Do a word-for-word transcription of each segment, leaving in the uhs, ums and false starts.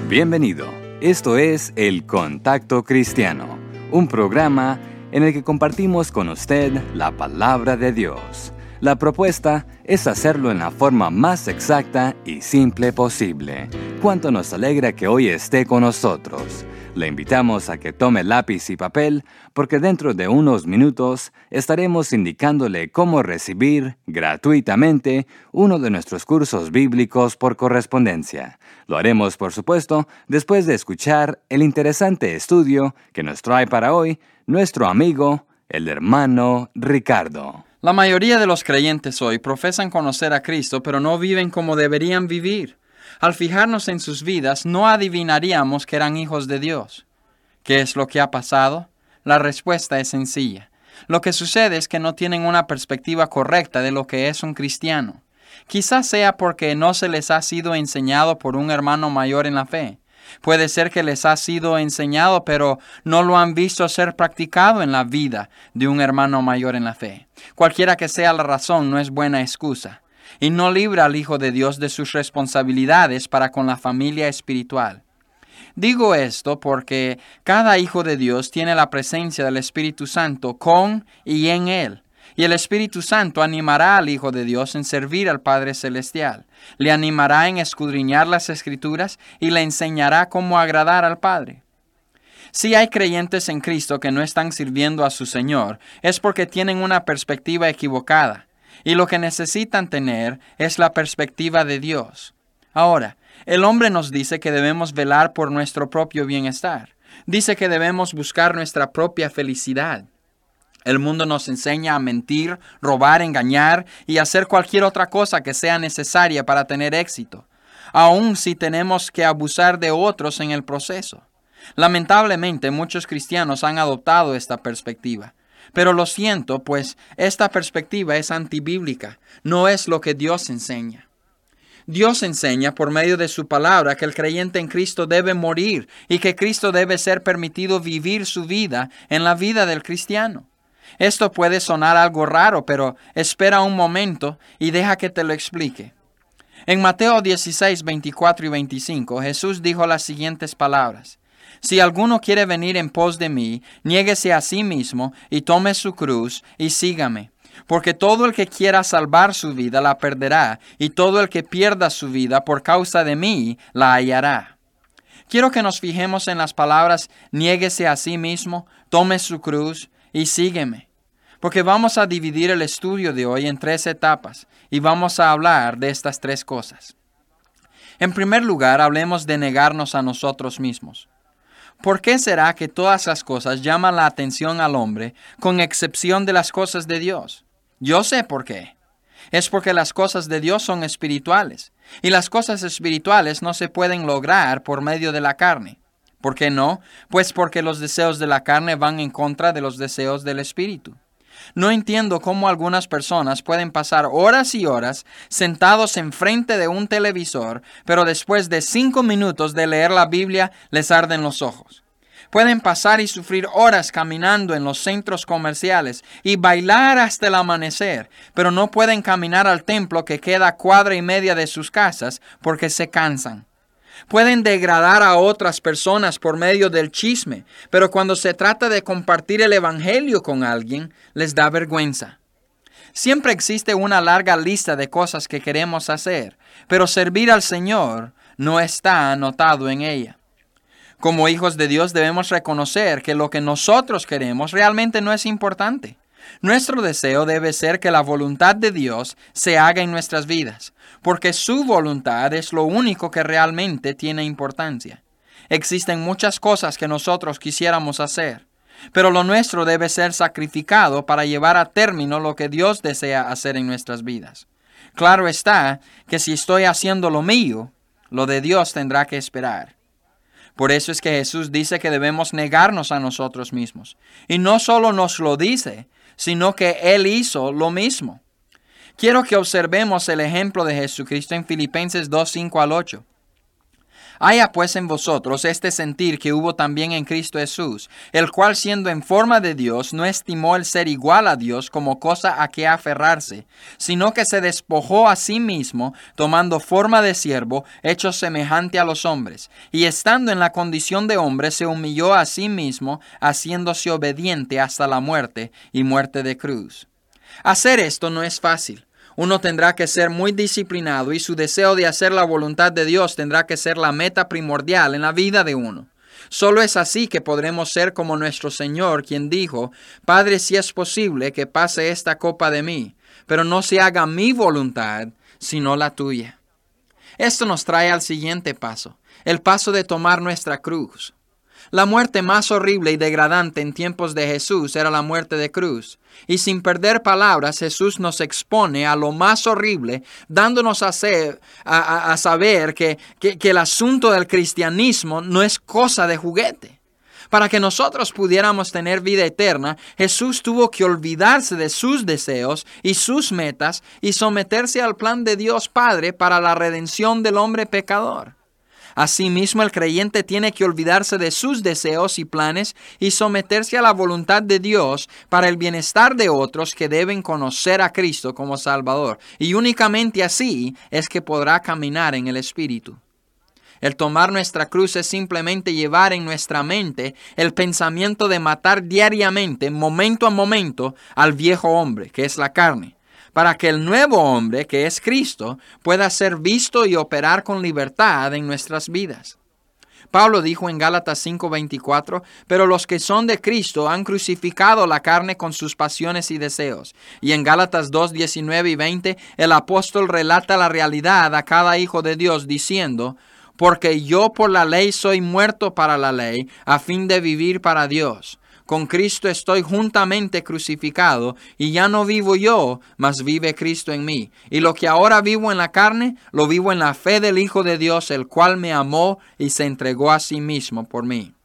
Bienvenido. Esto es El Contacto Cristiano, un programa en el que compartimos con usted la palabra de Dios. La propuesta es hacerlo en la forma más exacta y simple posible. Cuánto nos alegra que hoy esté con nosotros. Le invitamos a que tome lápiz y papel, porque dentro de unos minutos estaremos indicándole cómo recibir gratuitamente uno de nuestros cursos bíblicos por correspondencia. Lo haremos, por supuesto, después de escuchar el interesante estudio que nos trae para hoy nuestro amigo, el hermano Ricardo. La mayoría de los creyentes hoy profesan conocer a Cristo, pero no viven como deberían vivir. Al fijarnos en sus vidas, no adivinaríamos que eran hijos de Dios. ¿Qué es lo que ha pasado? La respuesta es sencilla. Lo que sucede es que no tienen una perspectiva correcta de lo que es un cristiano. Quizás sea porque no se les ha sido enseñado por un hermano mayor en la fe. Puede ser que les ha sido enseñado, pero no lo han visto ser practicado en la vida de un hermano mayor en la fe. Cualquiera que sea la razón, no es buena excusa. Y no libra al Hijo de Dios de sus responsabilidades para con la familia espiritual. Digo esto porque cada hijo de Dios tiene la presencia del Espíritu Santo con y en él. Y el Espíritu Santo animará al Hijo de Dios en servir al Padre Celestial. Le animará en escudriñar las Escrituras y le enseñará cómo agradar al Padre. Si hay creyentes en Cristo que no están sirviendo a su Señor, es porque tienen una perspectiva equivocada. Y lo que necesitan tener es la perspectiva de Dios. Ahora, el hombre nos dice que debemos velar por nuestro propio bienestar. Dice que debemos buscar nuestra propia felicidad. El mundo nos enseña a mentir, robar, engañar y hacer cualquier otra cosa que sea necesaria para tener éxito, aun si tenemos que abusar de otros en el proceso. Lamentablemente, muchos cristianos han adoptado esta perspectiva. Pero lo siento, pues esta perspectiva es antibíblica, no es lo que Dios enseña. Dios enseña por medio de su palabra que el creyente en Cristo debe morir y que Cristo debe ser permitido vivir su vida en la vida del cristiano. Esto puede sonar algo raro, pero espera un momento y deja que te lo explique. En Mateo dieciséis, veinticuatro y veinticinco, Jesús dijo las siguientes palabras. Si alguno quiere venir en pos de mí, niéguese a sí mismo y tome su cruz y sígame. Porque todo el que quiera salvar su vida la perderá, y todo el que pierda su vida por causa de mí la hallará. Quiero que nos fijemos en las palabras niéguese a sí mismo, tome su cruz y sígueme. Porque vamos a dividir el estudio de hoy en tres etapas y vamos a hablar de estas tres cosas. En primer lugar, hablemos de negarnos a nosotros mismos. ¿Por qué será que todas las cosas llaman la atención al hombre, con excepción de las cosas de Dios? Yo sé por qué. Es porque las cosas de Dios son espirituales, y las cosas espirituales no se pueden lograr por medio de la carne. ¿Por qué no? Pues porque los deseos de la carne van en contra de los deseos del espíritu. No entiendo cómo algunas personas pueden pasar horas y horas sentados enfrente de un televisor, pero después de cinco minutos de leer la Biblia les arden los ojos. Pueden pasar y sufrir horas caminando en los centros comerciales y bailar hasta el amanecer, pero no pueden caminar al templo que queda a cuadra y media de sus casas porque se cansan. Pueden degradar a otras personas por medio del chisme, pero cuando se trata de compartir el evangelio con alguien, les da vergüenza. Siempre existe una larga lista de cosas que queremos hacer, pero servir al Señor no está anotado en ella. Como hijos de Dios debemos reconocer que lo que nosotros queremos realmente no es importante. Nuestro deseo debe ser que la voluntad de Dios se haga en nuestras vidas, porque su voluntad es lo único que realmente tiene importancia. Existen muchas cosas que nosotros quisiéramos hacer, pero lo nuestro debe ser sacrificado para llevar a término lo que Dios desea hacer en nuestras vidas. Claro está que si estoy haciendo lo mío, lo de Dios tendrá que esperar. Por eso es que Jesús dice que debemos negarnos a nosotros mismos. Y no solo nos lo dice, sino que Él hizo lo mismo. Quiero que observemos el ejemplo de Jesucristo en Filipenses dos, cinco al ocho. Haya pues en vosotros este sentir que hubo también en Cristo Jesús, el cual siendo en forma de Dios, no estimó el ser igual a Dios como cosa a que aferrarse, sino que se despojó a sí mismo, tomando forma de siervo, hecho semejante a los hombres, y estando en la condición de hombre, se humilló a sí mismo, haciéndose obediente hasta la muerte, y muerte de cruz. Hacer esto no es fácil. Uno tendrá que ser muy disciplinado y su deseo de hacer la voluntad de Dios tendrá que ser la meta primordial en la vida de uno. Solo es así que podremos ser como nuestro Señor, quien dijo, Padre, si es posible que pase esta copa de mí, pero no se haga mi voluntad, sino la tuya. Esto nos trae al siguiente paso, el paso de tomar nuestra cruz. La muerte más horrible y degradante en tiempos de Jesús era la muerte de cruz. Y sin perder palabras, Jesús nos expone a lo más horrible, dándonos a, ser, a, a, a saber que, que, que el asunto del cristianismo no es cosa de juguete. Para que nosotros pudiéramos tener vida eterna, Jesús tuvo que olvidarse de sus deseos y sus metas y someterse al plan de Dios Padre para la redención del hombre pecador. Asimismo, el creyente tiene que olvidarse de sus deseos y planes y someterse a la voluntad de Dios para el bienestar de otros que deben conocer a Cristo como Salvador. Y únicamente así es que podrá caminar en el Espíritu. El tomar nuestra cruz es simplemente llevar en nuestra mente el pensamiento de matar diariamente, momento a momento, al viejo hombre, que es la carne, para que el nuevo hombre, que es Cristo, pueda ser visto y operar con libertad en nuestras vidas. Pablo dijo en Gálatas cinco veinticuatro, pero los que son de Cristo han crucificado la carne con sus pasiones y deseos. Y en Gálatas dos diecinueve y veinte, el apóstol relata la realidad a cada hijo de Dios diciendo, porque yo por la ley soy muerto para la ley, a fin de vivir para Dios. Con Cristo estoy juntamente crucificado, y ya no vivo yo, mas vive Cristo en mí. Y lo que ahora vivo en la carne, lo vivo en la fe del Hijo de Dios, el cual me amó y se entregó a sí mismo por mí.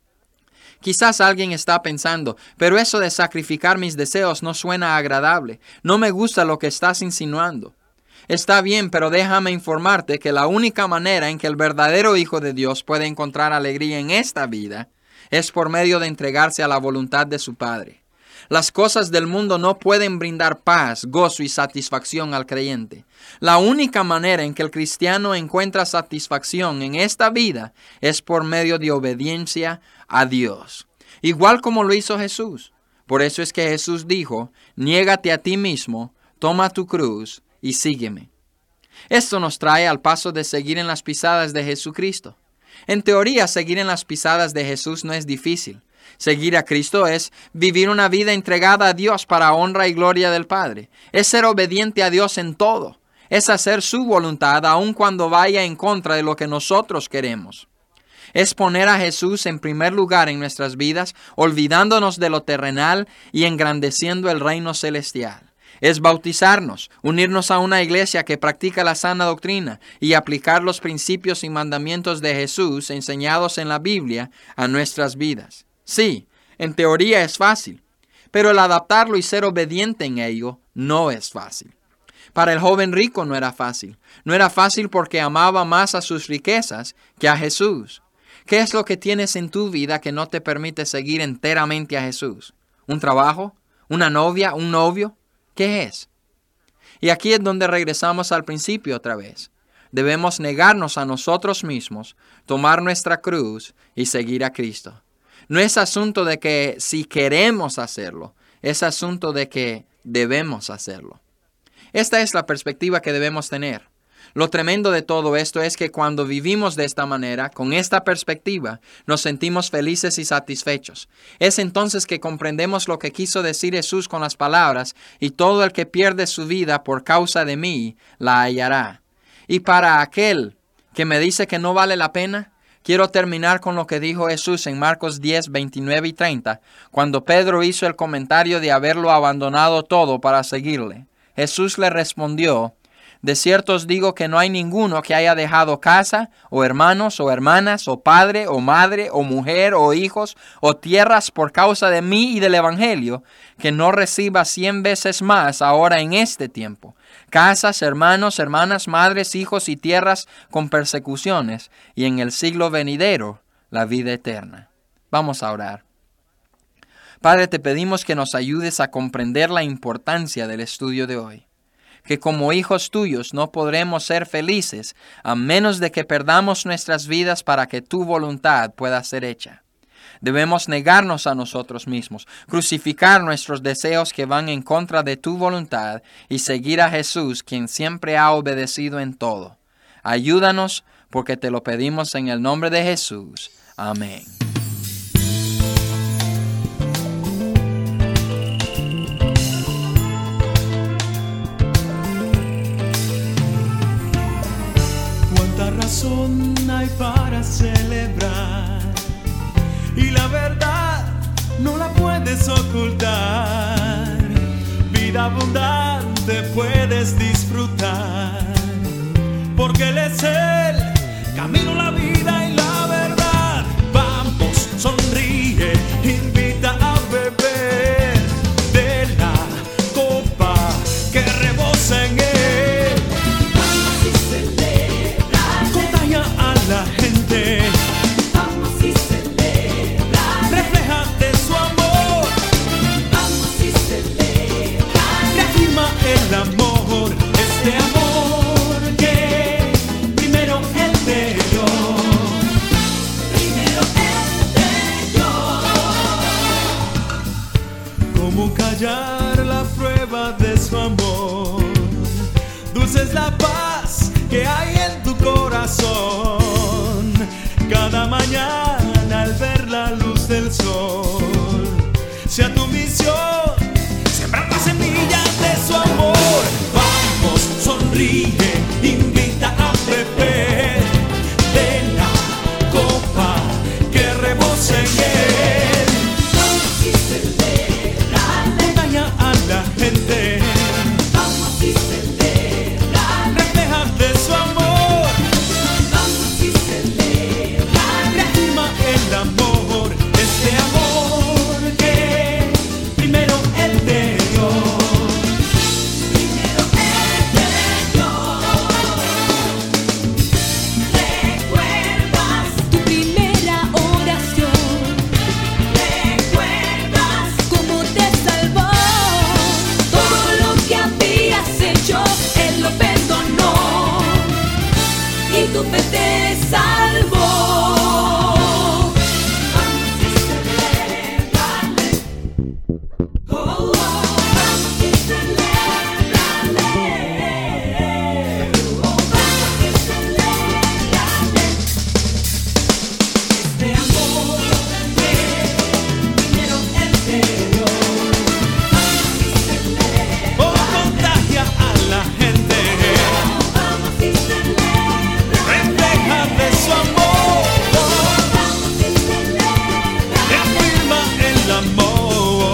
Quizás alguien está pensando, pero eso de sacrificar mis deseos no suena agradable. No me gusta lo que estás insinuando. Está bien, pero déjame informarte que la única manera en que el verdadero Hijo de Dios puede encontrar alegría en esta vida es por medio de entregarse a la voluntad de su Padre. Las cosas del mundo no pueden brindar paz, gozo y satisfacción al creyente. La única manera en que el cristiano encuentra satisfacción en esta vida es por medio de obediencia a Dios, igual como lo hizo Jesús. Por eso es que Jesús dijo, niégate a ti mismo, toma tu cruz y sígueme. Esto nos trae al paso de seguir en las pisadas de Jesucristo. En teoría, seguir en las pisadas de Jesús no es difícil. Seguir a Cristo es vivir una vida entregada a Dios para honra y gloria del Padre. Es ser obediente a Dios en todo. Es hacer su voluntad aun cuando vaya en contra de lo que nosotros queremos. Es poner a Jesús en primer lugar en nuestras vidas, olvidándonos de lo terrenal y engrandeciendo el reino celestial. Es bautizarnos, unirnos a una iglesia que practica la sana doctrina y aplicar los principios y mandamientos de Jesús enseñados en la Biblia a nuestras vidas. Sí, en teoría es fácil, pero el adaptarlo y ser obediente en ello no es fácil. Para el joven rico no era fácil. No era fácil porque amaba más a sus riquezas que a Jesús. ¿Qué es lo que tienes en tu vida que no te permite seguir enteramente a Jesús? ¿Un trabajo? ¿Una novia? ¿Un novio? ¿Qué es? Y aquí es donde regresamos al principio otra vez. Debemos negarnos a nosotros mismos, tomar nuestra cruz y seguir a Cristo. No es asunto de que si queremos hacerlo, es asunto de que debemos hacerlo. Esta es la perspectiva que debemos tener. Lo tremendo de todo esto es que cuando vivimos de esta manera, con esta perspectiva, nos sentimos felices y satisfechos. Es entonces que comprendemos lo que quiso decir Jesús con las palabras, y todo el que pierde su vida por causa de mí, la hallará. Y para aquel que me dice que no vale la pena, quiero terminar con lo que dijo Jesús en Marcos diez, veintinueve y treinta, cuando Pedro hizo el comentario de haberlo abandonado todo para seguirle. Jesús le respondió, de cierto os digo que no hay ninguno que haya dejado casa, o hermanos, o hermanas, o padre, o madre, o mujer, o hijos, o tierras por causa de mí y del Evangelio, que no reciba cien veces más ahora en este tiempo, casas, hermanos, hermanas, madres, hijos y tierras con persecuciones, y en el siglo venidero, la vida eterna. Vamos a orar. Padre, te pedimos que nos ayudes a comprender la importancia del estudio de hoy, que como hijos tuyos no podremos ser felices a menos de que perdamos nuestras vidas para que tu voluntad pueda ser hecha. Debemos negarnos a nosotros mismos, crucificar nuestros deseos que van en contra de tu voluntad y seguir a Jesús, quien siempre ha obedecido en todo. Ayúdanos, porque te lo pedimos en el nombre de Jesús. Amén. Cuánta razón hay para celebrar, y la verdad no la puedes ocultar. Vida abundante puedes disfrutar, porque Él es el camino, la vida y la verdad. Vamos, sonríe, invita a beber de la copa que rebosa en Él. Vamos y celebra, Contagia a la gente, vamos y celebra, refleja de su amor, vamos y celebra, reafirma el amor, este amor que primero Él te dio. primero Él te dio. ¿Cómo callar la prueba de su amor? Dulce es la paz que hay en tu corazón. Cada mañana al ver la luz del sol, sea tu misión sembrar la semilla de su amor. Vamos, sonríe, invita a beber de la copa que rebosa en Él. Vamos y celebra, Contagia a la gente, vamos y celebra, refleja de su amor, vamos y celebra, reafirma el amor, este amor que primero Él te dio. primero Él te dio. ¿Recuerdas tu primera oración? ¿Recuerdas cómo te salvó? Todo lo que habías hecho, Él lo perdonó y tu fe te salvó. Vamos y celébrale. Oh, oh, vamos y celébrale. Oh, vamos y celébrale. Este amor que primero Él te dio. Vamos y celébrale. Oh, contagia a la gente, Vamos y celébrale. refleja de su amor, Vamos y celébrale. reafirma el amor.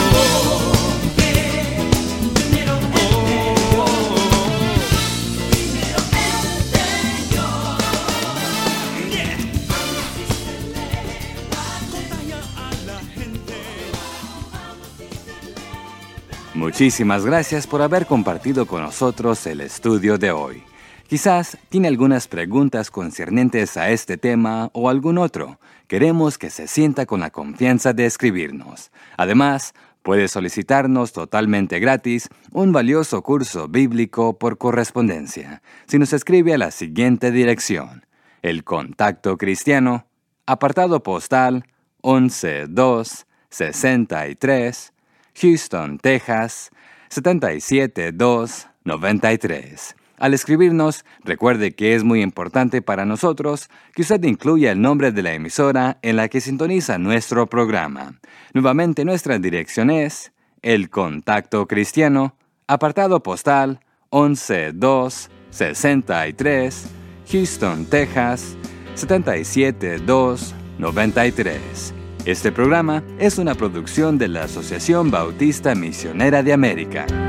Primero Él te dio. Primero Él te dio. Contagia a la gente. Muchísimas gracias por haber compartido con nosotros el estudio de hoy. Quizás tiene algunas preguntas concernientes a este tema o algún otro. Queremos que se sienta con la confianza de escribirnos. Además, puede solicitarnos totalmente gratis un valioso curso bíblico por correspondencia si nos escribe a la siguiente dirección: El Contacto Cristiano, apartado postal once dos sesenta y tres, Houston, Texas setenta y siete dos noventa y tres. Al escribirnos, recuerde que es muy importante para nosotros que usted incluya el nombre de la emisora en la que sintoniza nuestro programa. Nuevamente, nuestra dirección es El Contacto Cristiano, apartado postal once dos sesenta y tres, Houston, Texas setenta y siete dos noventa y tres. Este programa es una producción de la Asociación Bautista Misionera de América.